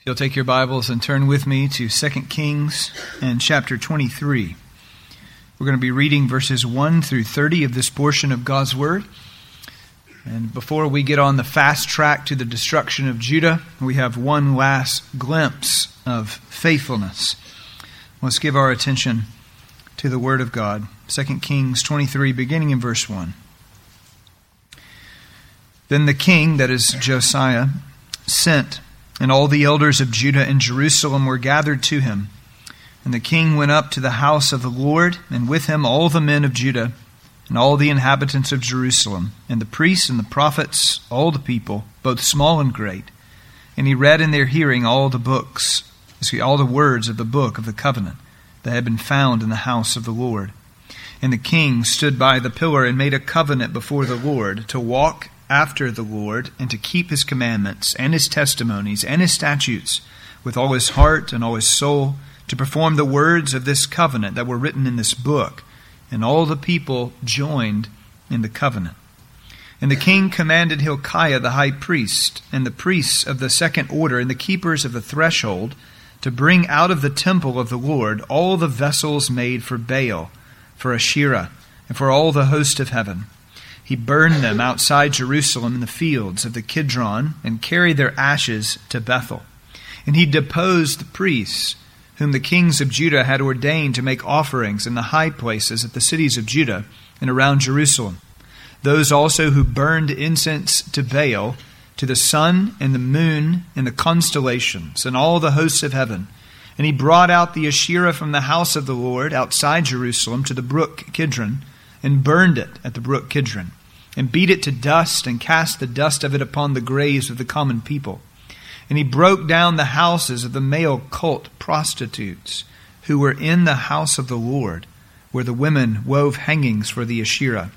You'll take your Bibles and turn with me to 2 Kings and chapter 23. We're going to be reading verses 1 through 30 of this portion of God's Word. And before we get on the fast track to the destruction of Judah, we have one last glimpse of faithfulness. Let's give our attention to the Word of God. 2 Kings 23, beginning in verse 1. Then the king, that is Josiah, sent, and all the elders of Judah and Jerusalem were gathered to him. And the king went up to the house of the Lord, and with him all the men of Judah, and all the inhabitants of Jerusalem, and the priests and the prophets, all the people, both small and great. And he read in their hearing all the words of the book of the covenant that had been found in the house of the Lord. And the king stood by the pillar and made a covenant before the Lord to walk after the Lord, and to keep his commandments, and his testimonies, and his statutes, with all his heart and all his soul, to perform the words of this covenant that were written in this book. And all the people joined in the covenant. And the king commanded Hilkiah the high priest, and the priests of the second order, and the keepers of the threshold, to bring out of the temple of the Lord all the vessels made for Baal, for Asherah, and for all the host of heaven. He burned them outside Jerusalem in the fields of the Kidron, and carried their ashes to Bethel. And he deposed the priests, whom the kings of Judah had ordained to make offerings in the high places at the cities of Judah and around Jerusalem. Those also who burned incense to Baal, to the sun and the moon and the constellations, and all the hosts of heaven. And he brought out the Asherah from the house of the Lord outside Jerusalem to the brook Kidron, and burned it at the brook Kidron, and beat it to dust, and cast the dust of it upon the graves of the common people. And he broke down the houses of the male cult prostitutes, who were in the house of the Lord, where the women wove hangings for the Asherah.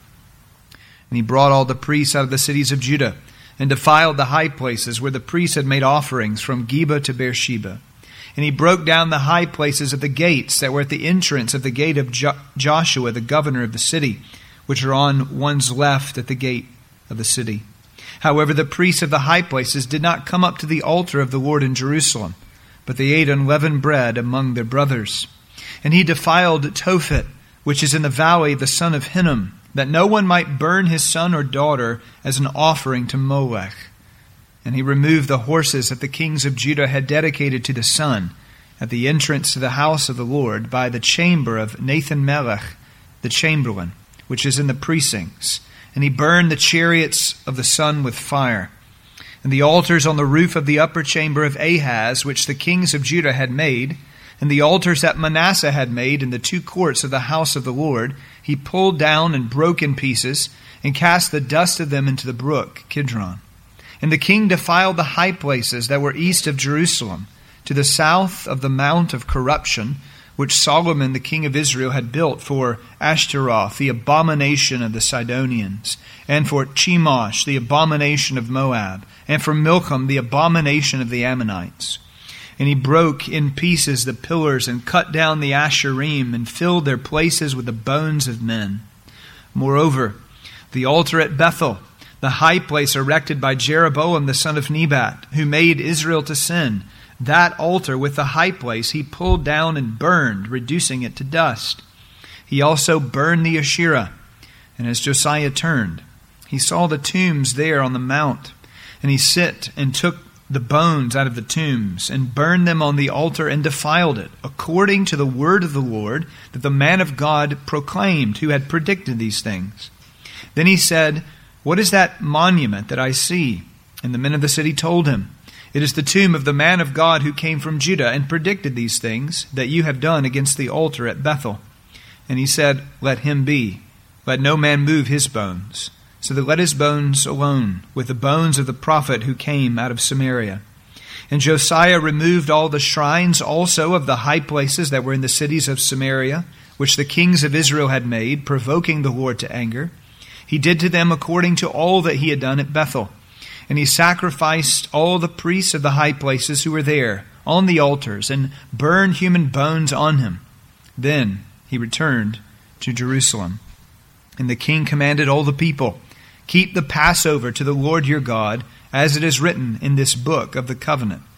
And he brought all the priests out of the cities of Judah, and defiled the high places where the priests had made offerings from Geba to Beersheba. And he broke down the high places of the gates that were at the entrance of the gate of Joshua, the governor of the city, which are on one's left at the gate of the city. However, the priests of the high places did not come up to the altar of the Lord in Jerusalem, but they ate unleavened bread among their brothers. And he defiled Tophet, which is in the valley of the son of Hinnom, that no one might burn his son or daughter as an offering to Molech. And he removed the horses that the kings of Judah had dedicated to the sun at the entrance to the house of the Lord by the chamber of Nathan-Melech, the chamberlain, which is in the precincts. And he burned the chariots of the sun with fire. And the altars on the roof of the upper chamber of Ahaz, which the kings of Judah had made, and the altars that Manasseh had made in the two courts of the house of the Lord, he pulled down and broke in pieces, and cast the dust of them into the brook Kidron. And the king defiled the high places that were east of Jerusalem, to the south of the Mount of Corruption, which Solomon the king of Israel had built for Ashtaroth, the abomination of the Sidonians, and for Chemosh, the abomination of Moab, and for Milcom, the abomination of the Ammonites. And he broke in pieces the pillars, and cut down the Asherim, and filled their places with the bones of men. Moreover, the altar at Bethel, the high place erected by Jeroboam the son of Nebat, who made Israel to sin, that altar with the high place he pulled down and burned, reducing it to dust. He also burned the Asherah. And as Josiah turned, he saw the tombs there on the mount. And he sit and took the bones out of the tombs, and burned them on the altar, and defiled it, according to the word of the Lord that the man of God proclaimed, who had predicted these things. Then he said, "What is that monument that I see?" And the men of the city told him, "It is the tomb of the man of God who came from Judah and predicted these things that you have done against the altar at Bethel." And he said, "Let him be. Let no man move his bones. So that let his bones alone, with the bones of the prophet who came out of Samaria." And Josiah removed all the shrines also of the high places that were in the cities of Samaria, which the kings of Israel had made, provoking the Lord to anger. He did to them according to all that he had done at Bethel. And he sacrificed all the priests of the high places who were there on the altars, and burned human bones on him. Then he returned to Jerusalem. And the king commanded all the people, "Keep the Passover to the Lord your God, as it is written in this book of the covenant.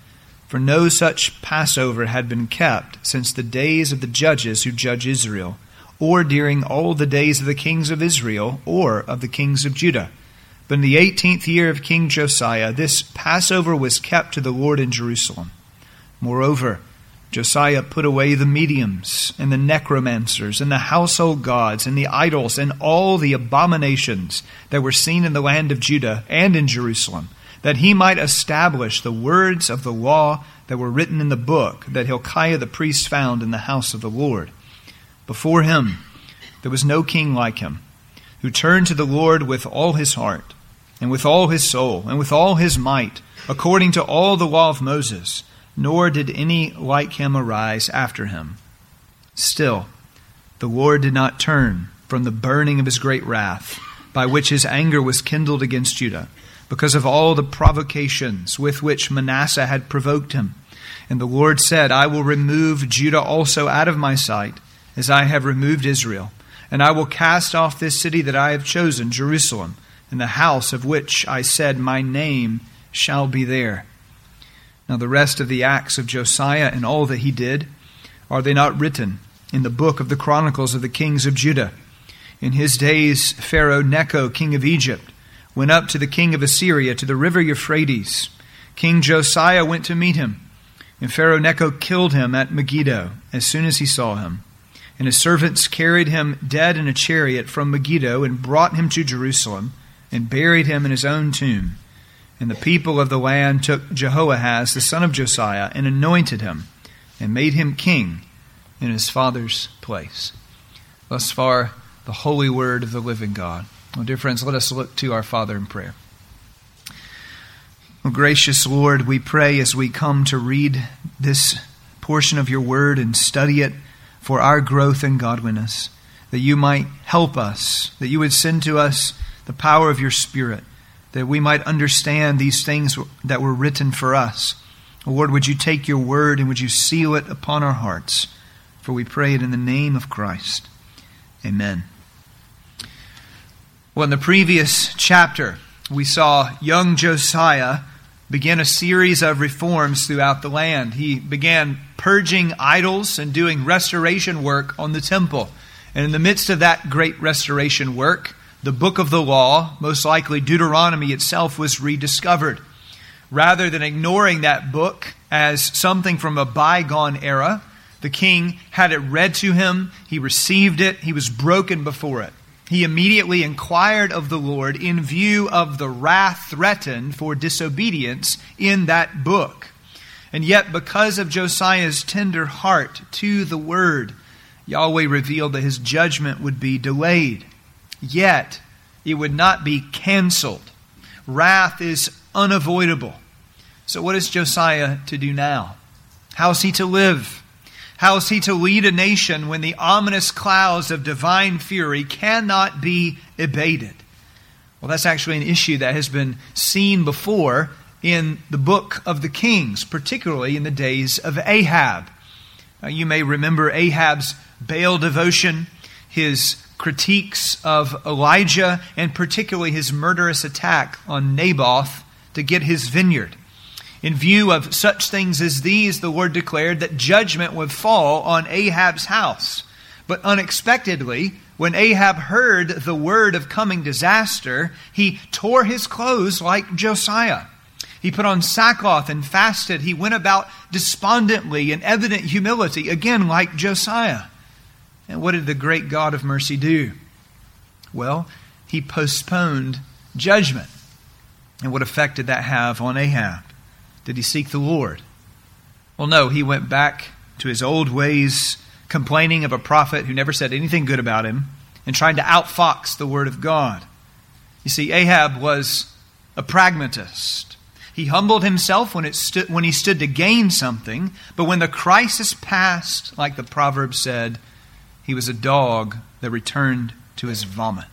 for no such Passover had been kept since the days of the judges who judge Israel, or during all the days of the kings of Israel, or of the kings of Judah. But in the 18th year of King Josiah, this Passover was kept to the Lord in Jerusalem. Moreover, Josiah put away the mediums, and the necromancers, and the household gods, and the idols, and all the abominations that were seen in the land of Judah and in Jerusalem, that he might establish the words of the law that were written in the book that Hilkiah the priest found in the house of the Lord. Before him there was no king like him, who turned to the Lord with all his heart, and with all his soul, and with all his might, according to all the law of Moses, nor did any like him arise after him. Still, the Lord did not turn from the burning of his great wrath, by which his anger was kindled against Judah, because of all the provocations with which Manasseh had provoked him. And the Lord said, I will remove Judah also out of my sight, as I have removed Israel. And I will cast off this city that I have chosen, Jerusalem, and the house of which I said, my name shall be there. Now the rest of the acts of Josiah and all that he did, are they not written in the book of the Chronicles of the kings of Judah? In his days Pharaoh Necho, king of Egypt, went up to the king of Assyria to the river Euphrates. King Josiah went to meet him, and Pharaoh Necho killed him at Megiddo as soon as he saw him. And his servants carried him dead in a chariot from Megiddo and brought him to Jerusalem and buried him in his own tomb. And the people of the land took Jehoahaz, the son of Josiah, and anointed him, and made him king in his father's place. Thus far, the holy word of the living God. Well, dear friends, let us look to our Father in prayer. Well, gracious Lord, we pray as we come to read this portion of your word and study it for our growth in godliness, that you might help us, that you would send to us the power of your Spirit, that we might understand these things that were written for us. Lord, would you take your word and would you seal it upon our hearts? For we pray it in the name of Christ. Amen. Well, in the previous chapter, we saw young Josiah begin a series of reforms throughout the land. He began purging idols and doing restoration work on the temple. And in the midst of that great restoration work, the book of the law, most likely Deuteronomy itself, was rediscovered. Rather than ignoring that book as something from a bygone era, the king had it read to him, he received it, he was broken before it. He immediately inquired of the Lord in view of the wrath threatened for disobedience in that book. And yet, because of Josiah's tender heart to the word, Yahweh revealed that his judgment would be delayed. Yet, it would not be canceled. Wrath is unavoidable. So what is Josiah to do now? How is he to live? How is he to lead a nation when the ominous clouds of divine fury cannot be abated? Well, that's actually an issue that has been seen before in the book of the Kings, particularly in the days of Ahab. Now, you may remember Ahab's Baal devotion, his critiques of Elijah, and particularly his murderous attack on Naboth to get his vineyard. In view of such things as these, the Lord declared that judgment would fall on Ahab's house. But unexpectedly, when Ahab heard the word of coming disaster, he tore his clothes like Josiah. He put on sackcloth and fasted. He went about despondently in evident humility, again like Josiah. And what did the great God of mercy do? Well, he postponed judgment. And what effect did that have on Ahab? Did he seek the Lord? Well, no, he went back to his old ways, complaining of a prophet who never said anything good about him, and trying to outfox the word of God. You see, Ahab was a pragmatist. He humbled himself when he stood to gain something, but when the crisis passed, like the proverb said, he was a dog that returned to his vomit.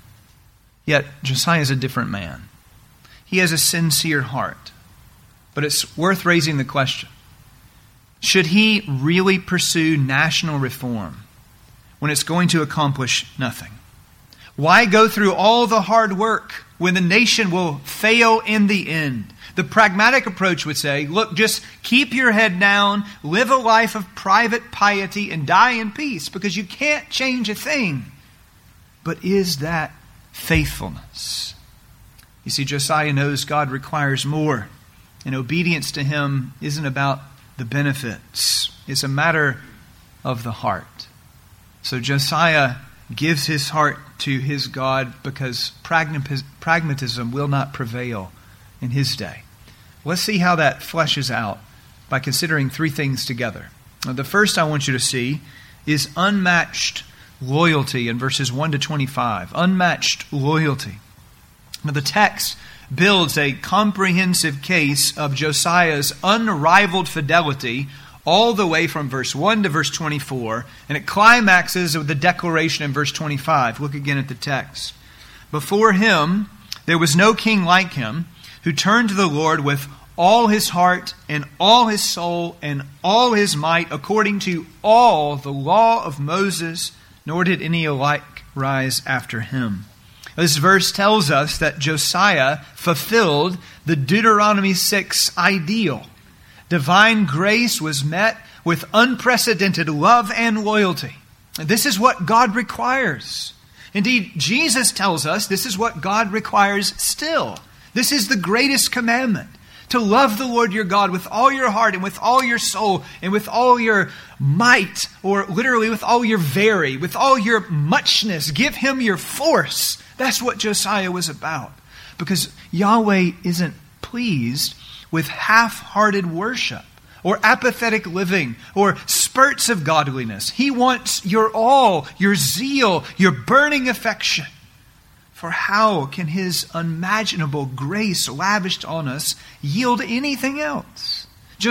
Yet, Josiah is a different man. He has a sincere heart. But it's worth raising the question, should he really pursue national reform when it's going to accomplish nothing? Why go through all the hard work when the nation will fail in the end? The pragmatic approach would say, look, just keep your head down, live a life of private piety, and die in peace, because you can't change a thing. But is that faithfulness? You see, Josiah knows God requires more, and obedience to him isn't about the benefits. It's a matter of the heart. So Josiah gives his heart to his God because pragmatism will not prevail in his day. Let's see how that fleshes out by considering three things together. Now, the first I want you to see is unmatched loyalty in verses 1 to 25. Unmatched loyalty. Now, the text builds a comprehensive case of Josiah's unrivaled fidelity all the way from verse 1 to verse 24, and it climaxes with the declaration in verse 25. Look again at the text. Before him there was no king like him, who turned to the Lord with all his heart and all his soul and all his might, according to all the law of Moses, nor did any alike rise after him. This verse tells us that Josiah fulfilled the Deuteronomy 6 ideal. Divine grace was met with unprecedented love and loyalty. This is what God requires. Indeed, Jesus tells us this is what God requires still. This is the greatest commandment, to love the Lord your God with all your heart and with all your soul and with all your might, or literally with all your with all your muchness. Give him your force. That's what Josiah was about. Because Yahweh isn't pleased with half-hearted worship or apathetic living or spurts of godliness. He wants your all, your zeal, your burning affection. For how can his unimaginable grace lavished on us yield anything else?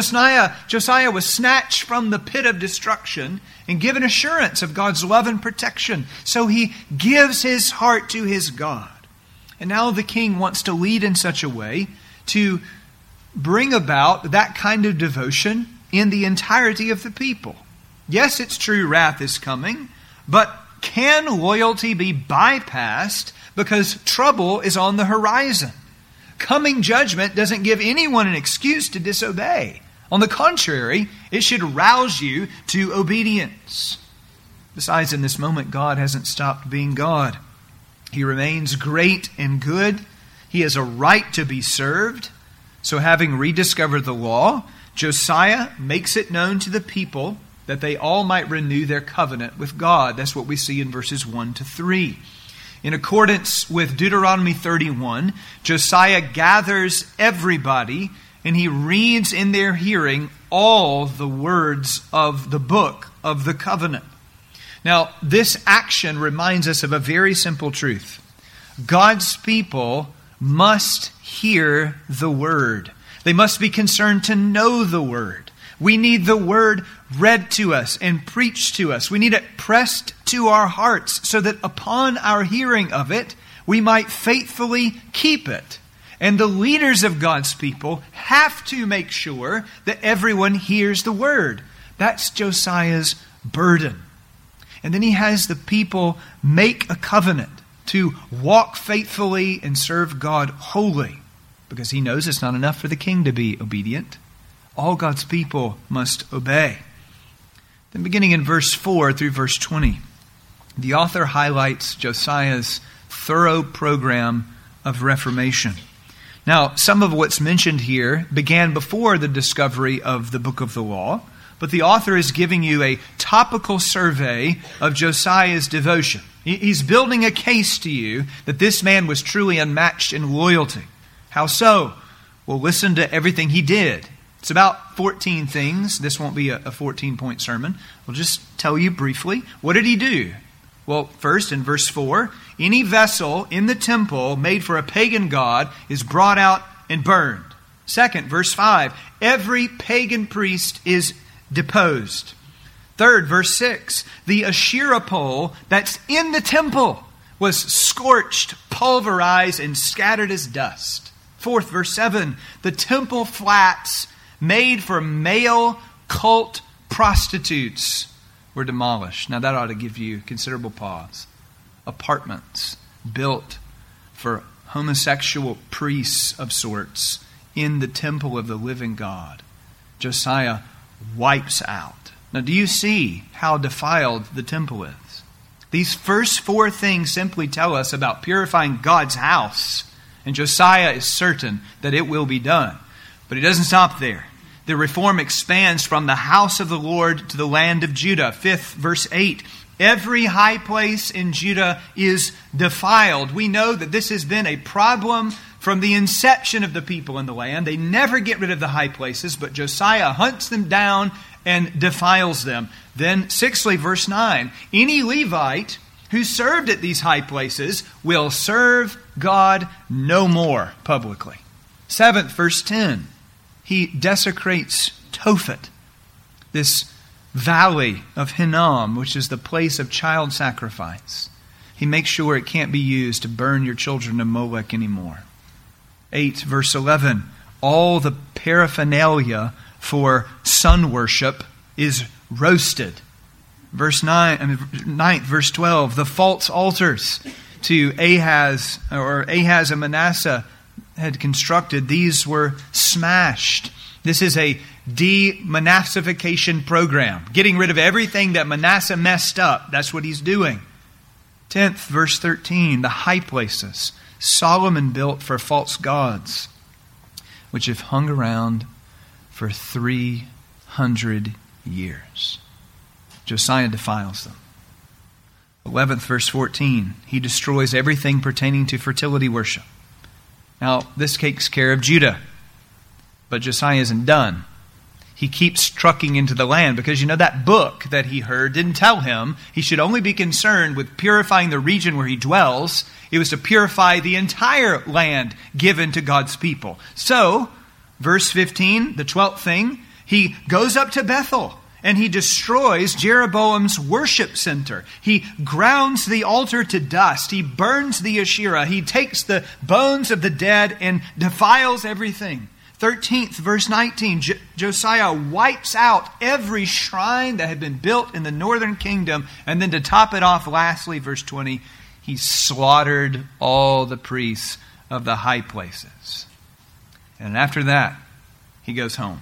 Josiah was snatched from the pit of destruction and given assurance of God's love and protection. So he gives his heart to his God. And now the king wants to lead in such a way to bring about that kind of devotion in the entirety of the people. Yes, it's true, wrath is coming, but can loyalty be bypassed because trouble is on the horizon? Coming judgment doesn't give anyone an excuse to disobey. On the contrary, it should rouse you to obedience. Besides, in this moment, God hasn't stopped being God. He remains great and good. He has a right to be served. So having rediscovered the law, Josiah makes it known to the people that they all might renew their covenant with God. That's what we see in verses 1 to 3. In accordance with Deuteronomy 31, Josiah gathers everybody and he reads in their hearing all the words of the book of the covenant. Now, this action reminds us of a very simple truth. God's people must hear the word. They must be concerned to know the word. We need the word read to us and preached to us. We need it pressed to our hearts so that upon our hearing of it, we might faithfully keep it. And the leaders of God's people have to make sure that everyone hears the word. That's Josiah's burden. And then he has the people make a covenant to walk faithfully and serve God wholly, because he knows it's not enough for the king to be obedient. All God's people must obey. Then beginning in verse 4 through verse 20, the author highlights Josiah's thorough program of reformation. Now, some of what's mentioned here began before the discovery of the book of the law, but the author is giving you a topical survey of Josiah's devotion. He's building a case to you that this man was truly unmatched in loyalty. How so? Well, listen to everything he did. It's about 14 things. This won't be a 14-point sermon. We'll just tell you briefly. What did he do? Well, first, in verse 4, any vessel in the temple made for a pagan god is brought out and burned. Second, verse 5, every pagan priest is deposed. Third, verse 6, the Asherah pole that's in the temple was scorched, pulverized, and scattered as dust. Fourth, verse 7, the temple flats made for male cult prostitutes were demolished. Now that ought to give you considerable pause. Apartments built for homosexual priests of sorts in the temple of the living God, Josiah wipes out. Now, do you see how defiled the temple is? These first four things simply tell us about purifying God's house. And Josiah is certain that it will be done. But it doesn't stop there. The reform expands from the house of the Lord to the land of Judah. 5th, verse 8. Every high place in Judah is defiled. We know that this has been a problem from the inception of the people in the land. They never get rid of the high places, but Josiah hunts them down and defiles them. Then, sixthly, verse 9. Any Levite who served at these high places will serve God no more publicly. 7th, verse 10. He desecrates Tophet, this valley of Hinnom, which is the place of child sacrifice. He makes sure it can't be used to burn your children to Molech anymore. 8, verse 11. All the paraphernalia for sun worship is roasted. Verse 9, verse 12. The false altars to Ahaz and Manasseh had constructed, these were smashed. This is a de-Manassification program. Getting rid of everything that Manasseh messed up. That's what he's doing. 10th, verse 13. The high places Solomon built for false gods, which have hung around for 300 years. Josiah defiles them. 11th, verse 14. He destroys everything pertaining to fertility worship. Now, this takes care of Judah. But Josiah isn't done. He keeps trucking into the land because, that book that he heard didn't tell him he should only be concerned with purifying the region where he dwells. It was to purify the entire land given to God's people. So, verse 15, the 12th thing, he goes up to Bethel and he destroys Jeroboam's worship center. He grounds the altar to dust. He burns the Asherah. He takes the bones of the dead and defiles everything. 13th, verse 19, Josiah wipes out every shrine that had been built in the northern kingdom. And then to top it off, lastly, verse 20, he slaughtered all the priests of the high places. And after that, he goes home.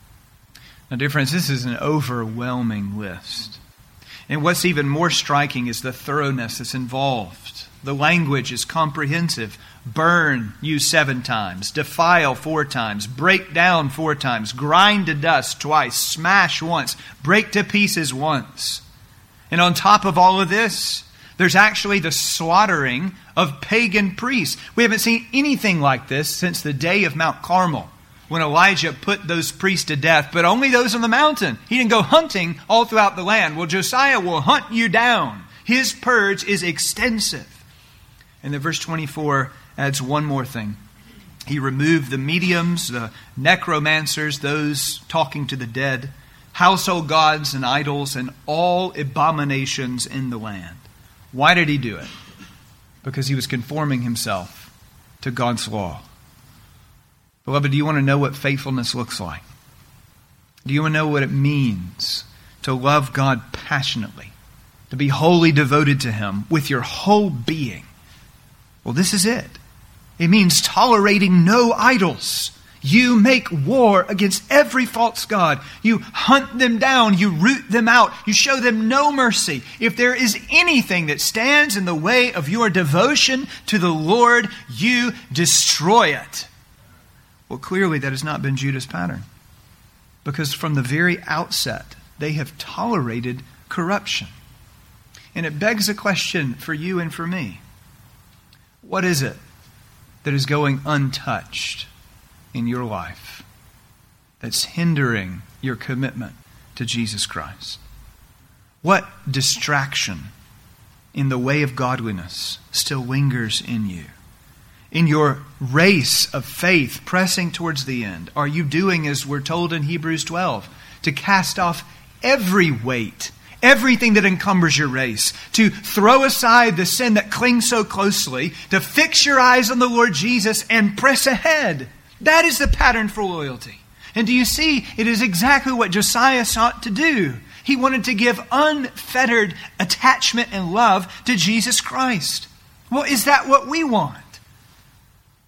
Now, dear friends, this is an overwhelming list. And what's even more striking is the thoroughness that's involved. The language is comprehensive. Burn, use 7 times. Defile 4 times. Break down 4 times. Grind to dust twice. Smash once. Break to pieces once. And on top of all of this, there's actually the slaughtering of pagan priests. We haven't seen anything like this since the day of Mount Carmel, when Elijah put those priests to death, but only those on the mountain. He didn't go hunting all throughout the land. Well, Josiah will hunt you down. His purge is extensive. And then verse 24 adds one more thing. He removed the mediums, the necromancers, those talking to the dead, household gods and idols, and all abominations in the land. Why did he do it? Because he was conforming himself to God's law. Beloved, do you want to know what faithfulness looks like? Do you want to know what it means to love God passionately, to be wholly devoted to Him with your whole being? Well, this is it. It means tolerating no idols. You make war against every false god. You hunt them down. You root them out. You show them no mercy. If there is anything that stands in the way of your devotion to the Lord, you destroy it. Well, clearly that has not been Judah's pattern. Because from the very outset, they have tolerated corruption. And it begs a question for you and for me. What is it that is going untouched in your life that's hindering your commitment to Jesus Christ? What distraction in the way of godliness still lingers in you? In your race of faith, pressing towards the end, are you doing as we're told in Hebrews 12, to cast off every weight, everything that encumbers your race, to throw aside the sin that clings so closely, to fix your eyes on the Lord Jesus and press ahead? That is the pattern for loyalty. And do you see, it is exactly what Josiah sought to do. He wanted to give unfettered attachment and love to Jesus Christ. Well, is that what we want?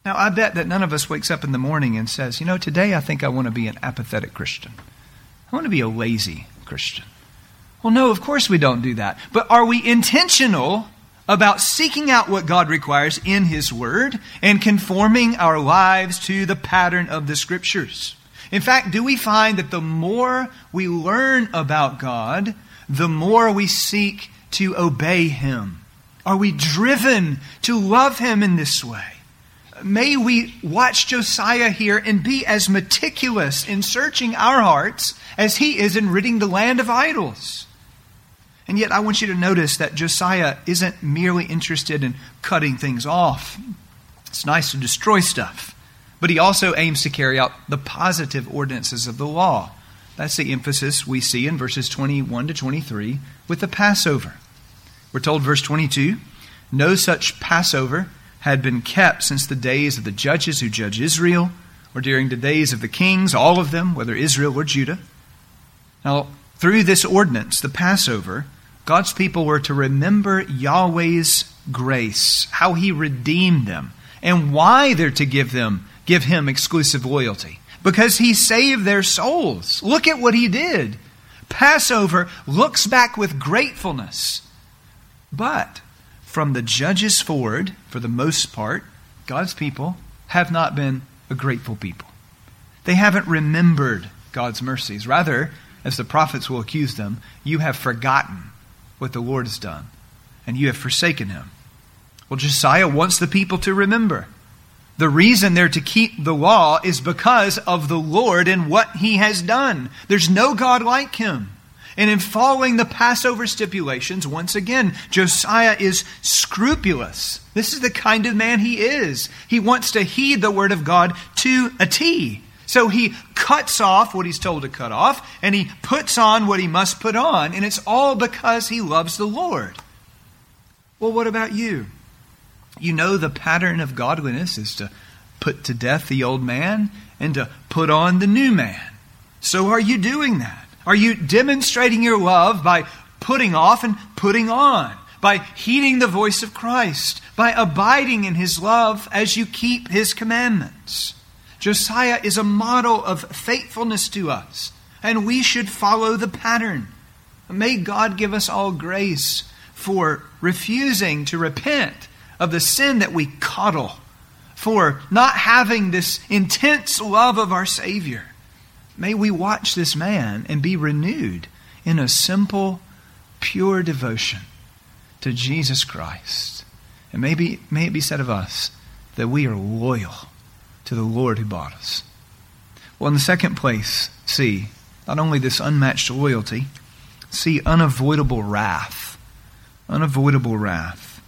Now, I bet that none of us wakes up in the morning and says, today I think I want to be an apathetic Christian. I want to be a lazy Christian. Well, no, of course we don't do that. But are we intentional about seeking out what God requires in His Word and conforming our lives to the pattern of the Scriptures? In fact, do we find that the more we learn about God, the more we seek to obey Him? Are we driven to love Him in this way? May we watch Josiah here and be as meticulous in searching our hearts as he is in ridding the land of idols. And yet I want you to notice that Josiah isn't merely interested in cutting things off. It's nice to destroy stuff, but he also aims to carry out the positive ordinances of the law. That's the emphasis we see in verses 21 to 23 with the Passover. We're told, verse 22, no such Passover had been kept since the days of the judges who judge Israel, or during the days of the kings, all of them, whether Israel or Judah. Now, through this ordinance, the Passover, God's people were to remember Yahweh's grace, how He redeemed them, and why they're to give Him exclusive loyalty. Because He saved their souls. Look at what He did. Passover looks back with gratefulness. But from the judges forward, for the most part, God's people have not been a grateful people. They haven't remembered God's mercies. Rather, as the prophets will accuse them, you have forgotten what the Lord has done, and you have forsaken Him. Well, Josiah wants the people to remember. The reason they're to keep the law is because of the Lord and what He has done. There's no God like Him. And in following the Passover stipulations, once again, Josiah is scrupulous. This is the kind of man he is. He wants to heed the word of God to a T. So he cuts off what he's told to cut off, and he puts on what he must put on, and it's all because he loves the Lord. Well, what about you? You know the pattern of godliness is to put to death the old man and to put on the new man. So are you doing that? Are you demonstrating your love by putting off and putting on? By heeding the voice of Christ? By abiding in His love as you keep His commandments? Josiah is a model of faithfulness to us, and we should follow the pattern. May God give us all grace for refusing to repent of the sin that we coddle, for not having this intense love of our Savior. May we watch this man and be renewed in a simple, pure devotion to Jesus Christ. And may it be said of us that we are loyal to the Lord who bought us. Well, in the second place, see, not only this unmatched loyalty, see unavoidable wrath. Unavoidable wrath.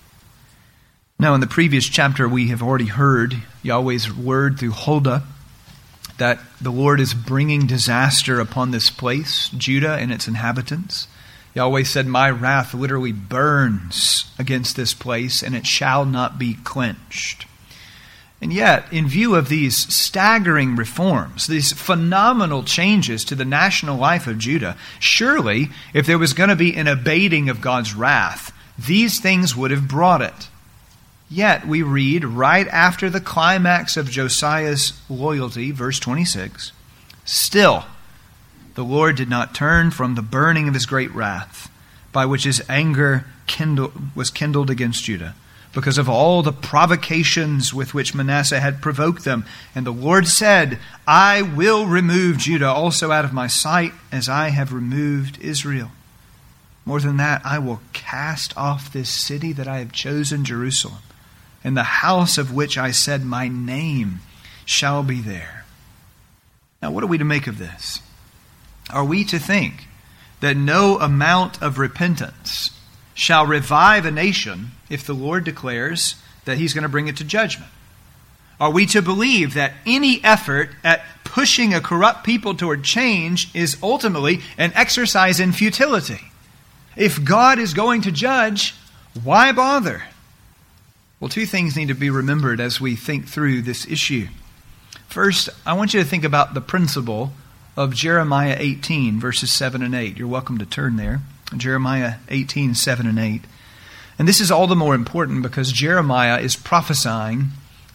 Now, in the previous chapter, we have already heard Yahweh's word through Huldah, that the Lord is bringing disaster upon this place, Judah and its inhabitants. Yahweh said, my wrath literally burns against this place, and it shall not be quenched. And yet, in view of these staggering reforms, these phenomenal changes to the national life of Judah, surely, if there was going to be an abating of God's wrath, these things would have brought it. Yet we read right after the climax of Josiah's loyalty, verse 26, still the Lord did not turn from the burning of His great wrath, by which His anger was kindled against Judah, because of all the provocations with which Manasseh had provoked them. And the Lord said, I will remove Judah also out of my sight, as I have removed Israel. More than that, I will cast off this city that I have chosen, Jerusalem, and the house of which I said, my name shall be there. Now, what are we to make of this? Are we to think that no amount of repentance shall revive a nation if the Lord declares that He's going to bring it to judgment? Are we to believe that any effort at pushing a corrupt people toward change is ultimately an exercise in futility? If God is going to judge, why bother? Well, two things need to be remembered as we think through this issue. First, I want you to think about the principle of Jeremiah 18, verses 7 and 8. You're welcome to turn there. Jeremiah 18, 7 and 8. And this is all the more important because Jeremiah is prophesying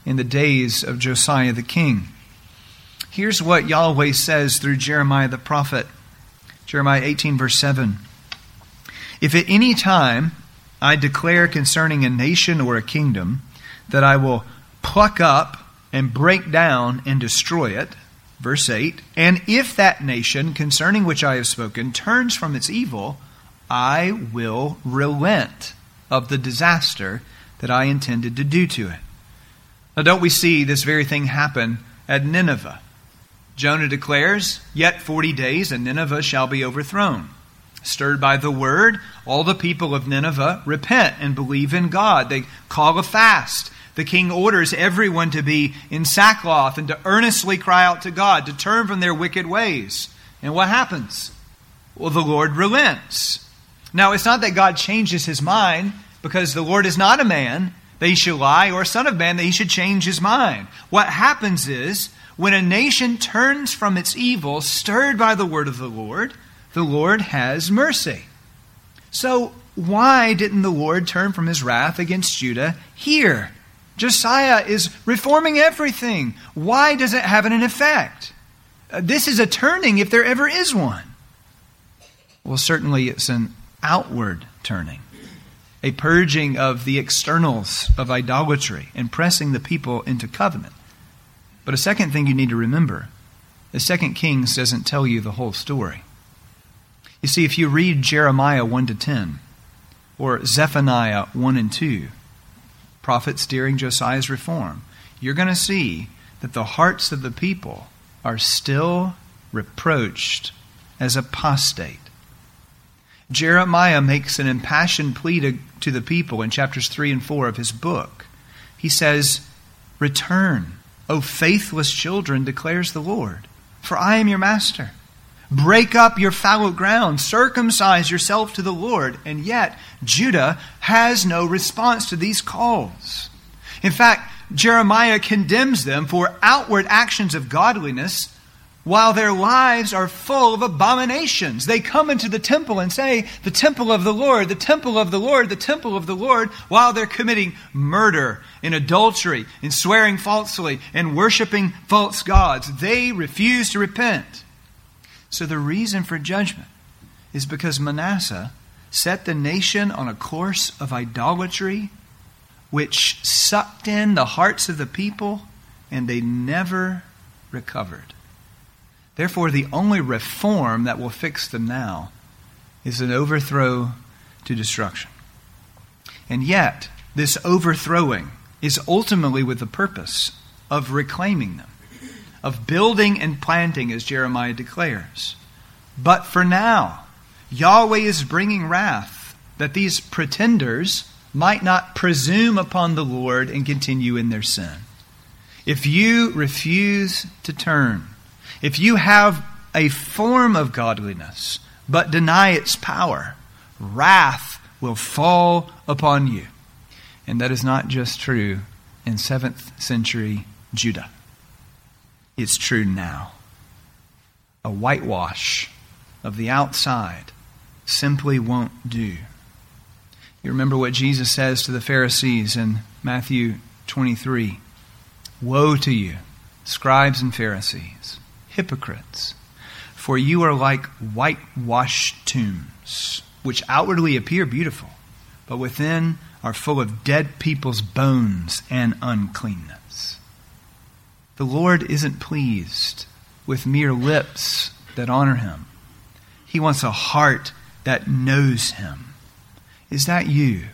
in the days of Josiah the king. Here's what Yahweh says through Jeremiah the prophet. Jeremiah 18 verse 7. If at any time I declare concerning a nation or a kingdom that I will pluck up and break down and destroy it, verse 8, and if that nation concerning which I have spoken turns from its evil, I will relent of the disaster that I intended to do to it. Now don't we see this very thing happen at Nineveh? Jonah declares, yet 40 days and Nineveh shall be overthrown. Stirred by the word, all the people of Nineveh repent and believe in God. They call a fast. The king orders everyone to be in sackcloth and to earnestly cry out to God, to turn from their wicked ways. And what happens? Well, the Lord relents. Now, it's not that God changes his mind, because the Lord is not a man that he should lie, or a son of man that he should change his mind. What happens is, when a nation turns from its evil, stirred by the word of the Lord has mercy. So, why didn't the Lord turn from his wrath against Judah here? Josiah is reforming everything. Why does it have an effect? This is a turning if there ever is one. Well, certainly it's an outward turning. A purging of the externals of idolatry and pressing the people into covenant. But a second thing you need to remember, the 2 Kings doesn't tell you the whole story. You see, if you read Jeremiah 1-10 or Zephaniah 1-2, prophets during Josiah's reform, you're going to see that the hearts of the people are still reproached as apostate. Jeremiah makes an impassioned plea to the people in chapters 3 and 4 of his book. He says, "Return, O faithless children, declares the Lord, for I am your master. Break up your fallow ground, circumcise yourself to the Lord." And yet, Judah has no response to these calls. In fact, Jeremiah condemns them for outward actions of godliness while their lives are full of abominations. They come into the temple and say, "The temple of the Lord, the temple of the Lord, the temple of the Lord," while they're committing murder and adultery and swearing falsely and worshiping false gods. They refuse to repent. So the reason for judgment is because Manasseh set the nation on a course of idolatry which sucked in the hearts of the people, and they never recovered. Therefore, the only reform that will fix them now is an overthrow to destruction. And yet, this overthrowing is ultimately with the purpose of reclaiming them, of building and planting, as Jeremiah declares. But for now, Yahweh is bringing wrath that these pretenders might not presume upon the Lord and continue in their sin. If you refuse to turn, if you have a form of godliness but deny its power, wrath will fall upon you. And that is not just true in 7th century Judah. It's true now. A whitewash of the outside simply won't do. You remember what Jesus says to the Pharisees in Matthew 23. "Woe to you, scribes and Pharisees, hypocrites, for you are like whitewashed tombs, which outwardly appear beautiful, but within are full of dead people's bones and uncleanness." The Lord isn't pleased with mere lips that honor him. He wants a heart that knows him. Is that you?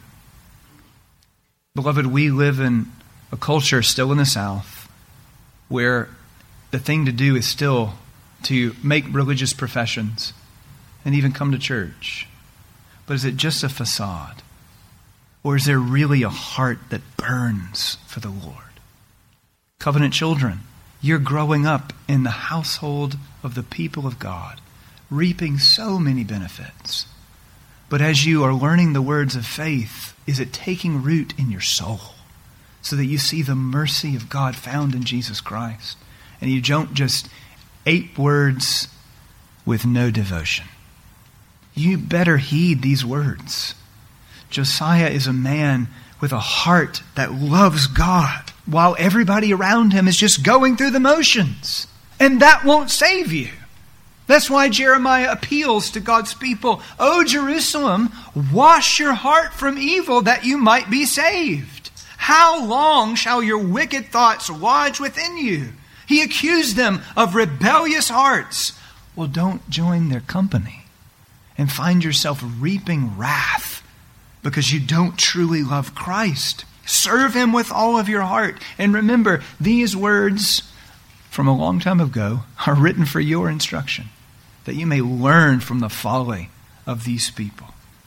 Beloved, we live in a culture still in the South where the thing to do is still to make religious professions and even come to church. But is it just a facade? Or is there really a heart that burns for the Lord? Covenant children, you're growing up in the household of the people of God, reaping so many benefits. But as you are learning the words of faith, is it taking root in your soul so that you see the mercy of God found in Jesus Christ? And you don't just ape words with no devotion. You better heed these words. Josiah is a man with a heart that loves God, while everybody around him is just going through the motions. And that won't save you. That's why Jeremiah appeals to God's people. O Jerusalem, wash your heart from evil that you might be saved. How long shall your wicked thoughts lodge within you? He accused them of rebellious hearts. Well, don't join their company and find yourself reaping wrath because you don't truly love Christ. Serve him with all of your heart. And remember, these words from a long time ago are written for your instruction, that you may learn from the folly of these people.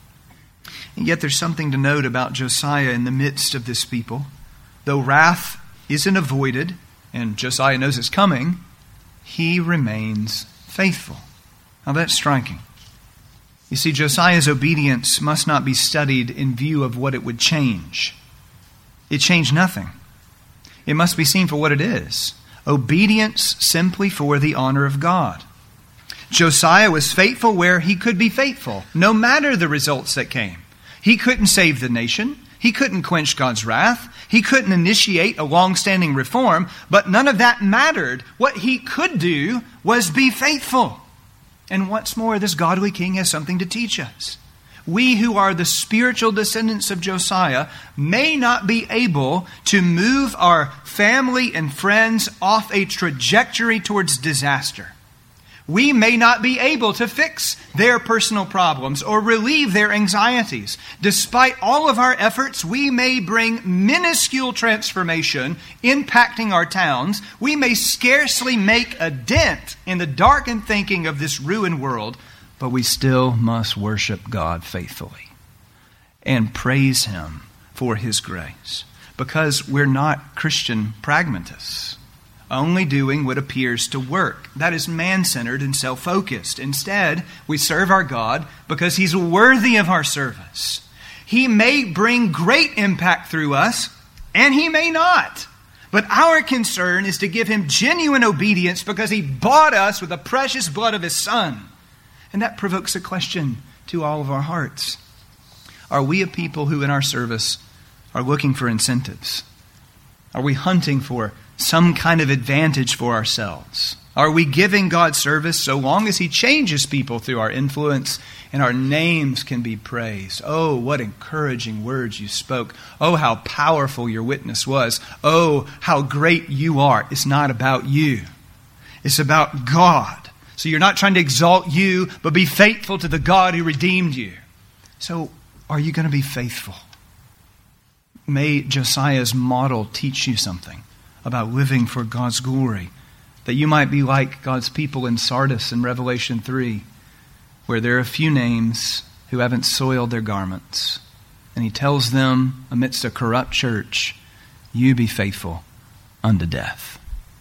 And yet there's something to note about Josiah in the midst of this people. Though wrath isn't avoided, and Josiah knows it's coming, he remains faithful. Now that's striking. You see, Josiah's obedience must not be studied in view of what it would change. It changed nothing. It must be seen for what it is. Obedience simply for the honor of God. Josiah was faithful where he could be faithful, no matter the results that came. He couldn't save the nation. He couldn't quench God's wrath. He couldn't initiate a long-standing reform, but none of that mattered. What he could do was be faithful. And what's more, this godly king has something to teach us. We who are the spiritual descendants of Josiah may not be able to move our family and friends off a trajectory towards disaster. We may not be able to fix their personal problems or relieve their anxieties. Despite all of our efforts, we may bring minuscule transformation impacting our towns. We may scarcely make a dent in the darkened thinking of this ruined world, but we still must worship God faithfully and praise him for his grace, because we're not Christian pragmatists, only doing what appears to work. That is man-centered and self-focused. Instead, we serve our God because he's worthy of our service. He may bring great impact through us, and he may not. But our concern is to give him genuine obedience because he bought us with the precious blood of his Son. And that provokes a question to all of our hearts. Are we a people who in our service are looking for incentives? Are we hunting for some kind of advantage for ourselves? Are we giving God service so long as he changes people through our influence and our names can be praised? Oh, what encouraging words you spoke. Oh, how powerful your witness was. Oh, how great you are. It's not about you. It's about God. So you're not trying to exalt you, but be faithful to the God who redeemed you. So are you going to be faithful? May Josiah's model teach you something about living for God's glory, that you might be like God's people in Sardis in Revelation 3, where there are a few names who haven't soiled their garments. And he tells them amidst a corrupt church, you be faithful unto death.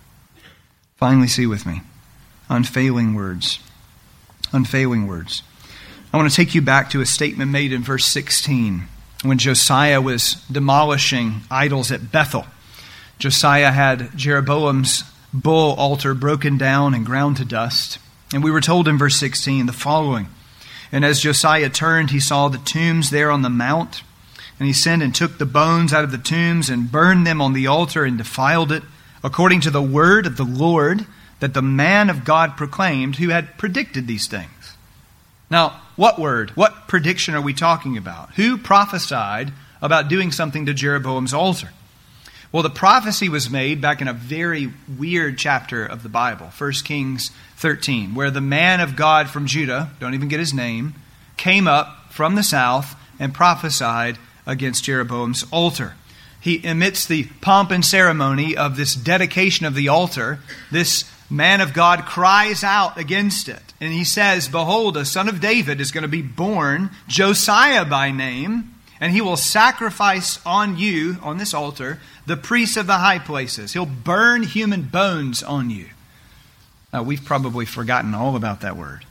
Finally, see with me. Unfailing words. Unfailing words. I want to take you back to a statement made in verse 16 when Josiah was demolishing idols at Bethel. Josiah had Jeroboam's bull altar broken down and ground to dust. And we were told in verse 16 the following. And as Josiah turned, he saw the tombs there on the mount. And he sent and took the bones out of the tombs and burned them on the altar and defiled it, according to the word of the Lord that the man of God proclaimed, who had predicted these things. Now, what word? What prediction are we talking about? Who prophesied about doing something to Jeroboam's altar? Well, the prophecy was made back in a very weird chapter of the Bible, 1 Kings 13, where the man of God from Judah, don't even get his name, came up from the south and prophesied against Jeroboam's altar. He, amidst the pomp and ceremony of this dedication of the altar, this man of God cries out against it. And he says, behold, a son of David is going to be born, Josiah by name, and he will sacrifice on you, on this altar, the priests of the high places. He'll burn human bones on you. Now, we've probably forgotten all about that word.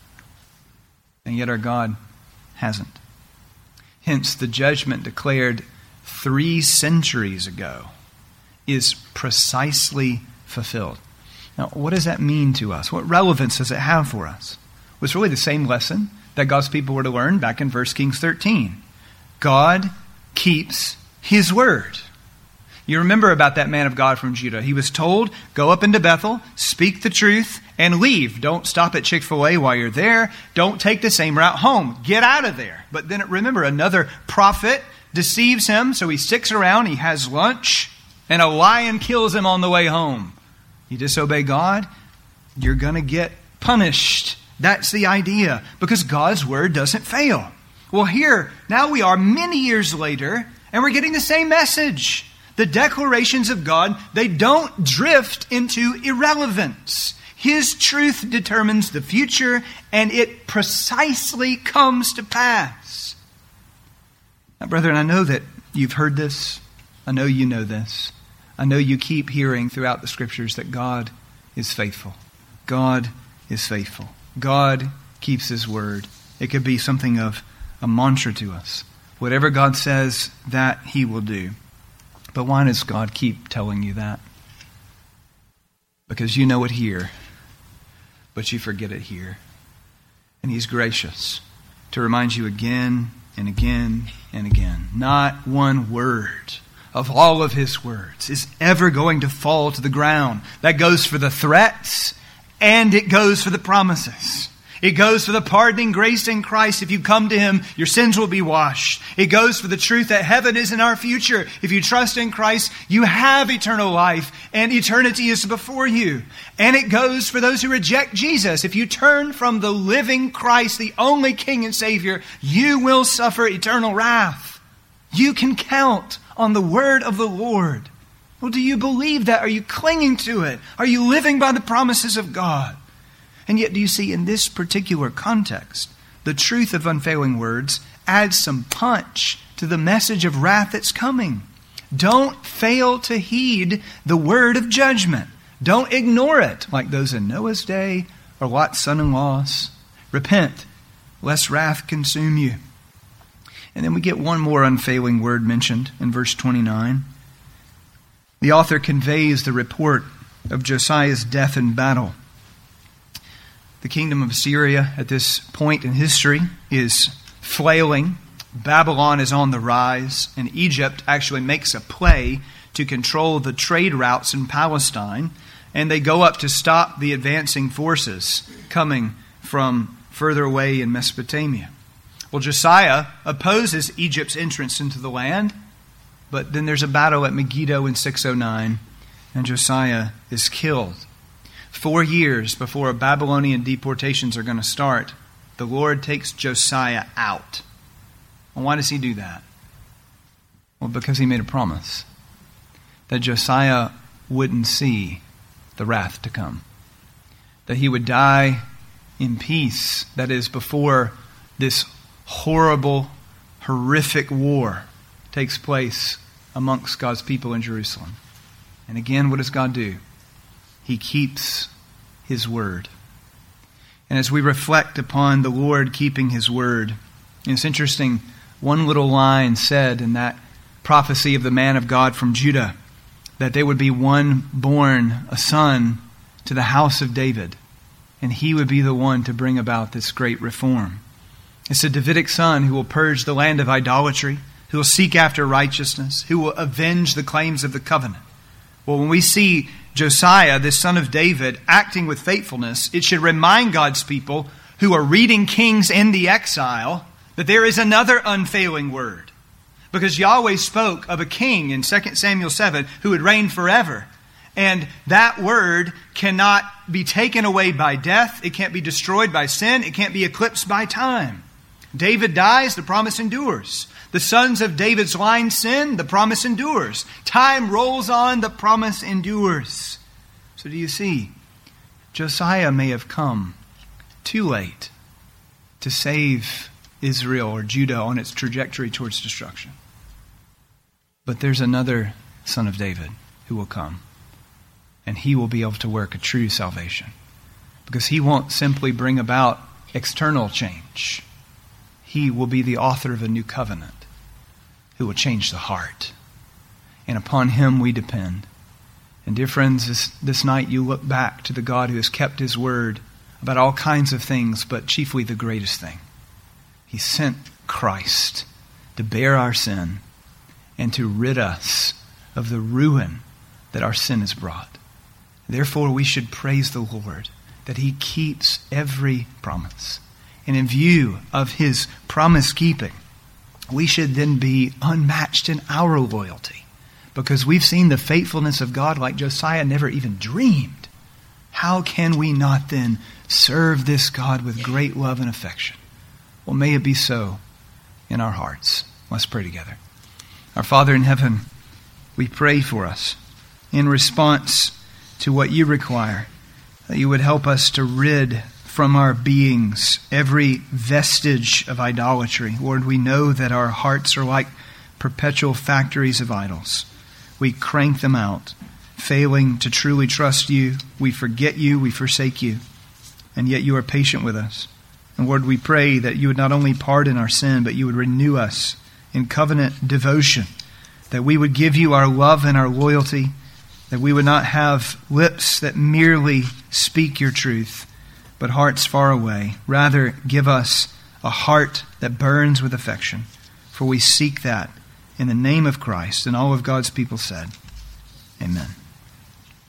And yet our God hasn't. Hence, the judgment declared 3 centuries ago is precisely fulfilled. Now, what does that mean to us? What relevance does it have for us? Well, it's really the same lesson that God's people were to learn back in 1 Kings 13. God keeps his word. You remember about that man of God from Judah. He was told, go up into Bethel, speak the truth, and leave. Don't stop at Chick-fil-A while you're there. Don't take the same route home. Get out of there. But then remember, another prophet deceives him, so he sticks around, he has lunch, and a lion kills him on the way home. You disobey God, you're going to get punished. That's the idea, because God's word doesn't fail. Well, here, now we are many years later, and we're getting the same message. The declarations of God, they don't drift into irrelevance. His truth determines the future, and it precisely comes to pass. Now, brethren, I know that you've heard this. I know you know this. I know you keep hearing throughout the Scriptures that God is faithful. God is faithful. God keeps His word. It could be something of a mantra to us. Whatever God says, that He will do. But why does God keep telling you that? Because you know it here, but you forget it here. And He's gracious to remind you again and again and again. Not one word of all of His words is ever going to fall to the ground. That goes for the threats, and it goes for the promises. It goes for the pardoning grace in Christ. If you come to Him, your sins will be washed. It goes for the truth that heaven is in our future. If you trust in Christ, you have eternal life, and eternity is before you. And it goes for those who reject Jesus. If you turn from the living Christ, the only King and Savior, you will suffer eternal wrath. You can count on the word of the Lord. Well, do you believe that? Are you clinging to it? Are you living by the promises of God? And yet, do you see, in this particular context, the truth of unfailing words adds some punch to the message of wrath that's coming. Don't fail to heed the word of judgment. Don't ignore it like those in Noah's day or Lot's son-in-laws. Repent, lest wrath consume you. And then we get one more unfailing word mentioned in verse 29. The author conveys the report of Josiah's death in battle. The kingdom of Assyria at this point in history is flailing. Babylon is on the rise, and Egypt actually makes a play to control the trade routes in Palestine, and they go up to stop the advancing forces coming from further away in Mesopotamia. Well, Josiah opposes Egypt's entrance into the land, but then there's a battle at Megiddo in 609, and Josiah is killed. 4 years before Babylonian deportations are going to start, the Lord takes Josiah out. Well, why does He do that? Well, because He made a promise that Josiah wouldn't see the wrath to come. That he would die in peace, that is, before this horrible, horrific war takes place amongst God's people in Jerusalem. And again, what does God do? He keeps His word. And as we reflect upon the Lord keeping His word, it's interesting, one little line said in that prophecy of the man of God from Judah, that there would be one born, a son, to the house of David, and he would be the one to bring about this great reform. It's a Davidic son who will purge the land of idolatry, who will seek after righteousness, who will avenge the claims of the covenant. Well, when we see Josiah, this son of David, acting with faithfulness, it should remind God's people who are reading Kings in the exile that there is another unfailing word. Because Yahweh spoke of a king in 2 Samuel 7 who would reign forever. And that word cannot be taken away by death. It can't be destroyed by sin. It can't be eclipsed by time. David dies, the promise endures. The sons of David's line sin, the promise endures. Time rolls on, the promise endures. So do you see? Josiah may have come too late to save Israel or Judah on its trajectory towards destruction. But there's another son of David who will come, and he will be able to work a true salvation, because he won't simply bring about external change. He will be the author of a new covenant who will change the heart. And upon Him we depend. And dear friends, this night you look back to the God who has kept His word about all kinds of things, but chiefly the greatest thing. He sent Christ to bear our sin and to rid us of the ruin that our sin has brought. Therefore, we should praise the Lord that he keeps every promise. And in view of his promise keeping, we should then be unmatched in our loyalty, because we've seen the faithfulness of God like Josiah never even dreamed. How can we not then serve this God with great love and affection? Well, may it be so in our hearts. Let's pray together. Our Father in heaven, we pray for us in response to what you require, that you would help us to rid from our beings every vestige of idolatry. Lord, we know that our hearts are like perpetual factories of idols. We crank them out, failing to truly trust you. We forget you, we forsake you, and yet you are patient with us. And Lord, we pray that you would not only pardon our sin, but you would renew us in covenant devotion, that we would give you our love and our loyalty, that we would not have lips that merely speak your truth, but hearts far away. Rather, give us a heart that burns with affection, for we seek that in the name of Christ. And all of God's people said, Amen.